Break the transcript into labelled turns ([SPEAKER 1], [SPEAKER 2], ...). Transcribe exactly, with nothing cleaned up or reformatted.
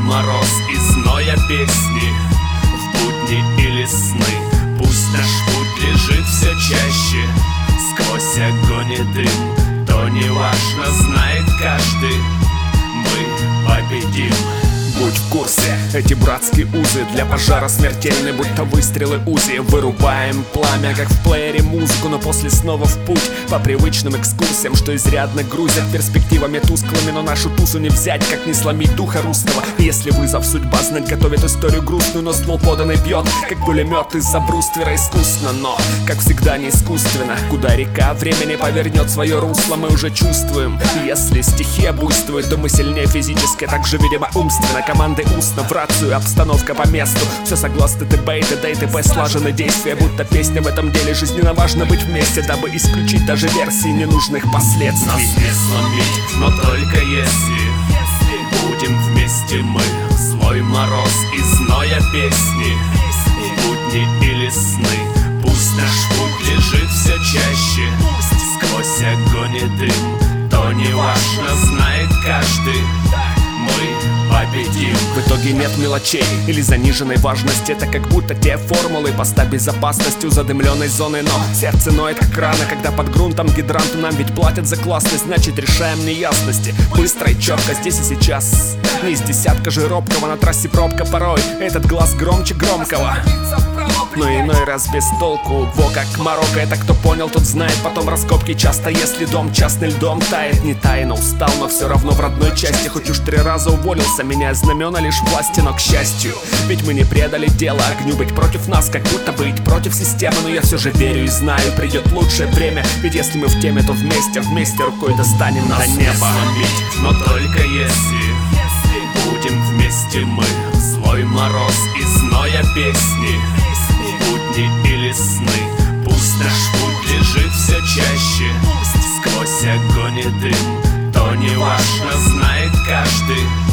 [SPEAKER 1] мороз и зноя песни, в будни или сны. Пусть наш путь лежит все чаще сквозь огонь и дым, то не важно, знает каждый, мы победим.
[SPEAKER 2] Будь в курсе, эти братские узы для пожара смертельны, будто выстрелы УЗИ. Вырубаем пламя, как в плеере музыку, но после снова в путь по привычным экскурсиям, что изрядно грузят перспективами тусклыми. Но нашу тусу не взять, как не сломить духа русского. Если вызов судьба знать готовит историю грустную, но ствол поданный бьет, как пулемет из-за бруствера искусно. Но, как всегда, не искусственно. Куда река времени повернет свое русло, мы уже чувствуем. Если стихия буйствует, то мы сильнее физически, так же, видимо, умственно. Команды устно, в рацию, обстановка по месту. Все согласно ТБ и ТД и ТП, слажены действия, будто песня в этом деле. Жизненно важно быть вместе, дабы исключить даже версии ненужных последствий.
[SPEAKER 1] Нас не сломить, но только если будем вместе мы. Злой мороз и зноя песни, в будни или сны. Пусть наш путь лежит все чаще сквозь огонь и дым, то не важно, знает каждый, мы победим.
[SPEAKER 2] В итоге нет мелочей или заниженной важности. Это как будто те формулы поста безопасности у задымленной зоны. Но сердце ноет как рано, когда под грунтом гидранту нам ведь платят за классность. Значит, решаем неясности быстро и четко, здесь и сейчас. Не из десятка же робкого, на трассе пробка порой. Этот глаз громче громкого, но иной раз без толку. Во как Марокко, это кто понял, тот знает. Потом раскопки часто, если дом частный льдом тает. Не тайно устал, но все равно в родной части. Хоть уж три раза уволился, меняя знамена лишь власти, но к счастью, ведь мы не предали дело огню. Быть против нас, как будто быть против системы. Но я все же верю и знаю, придет лучшее время. Ведь если мы в теме, то вместе, вместе рукой достанем
[SPEAKER 1] нас
[SPEAKER 2] до неба.
[SPEAKER 1] Не сломить, но только если будем вместе мы. Злой мороз и зноя песни, в будни или сны. Пусть наш путь лежит все чаще сквозь огонь и дым, то не важно, знает каждый,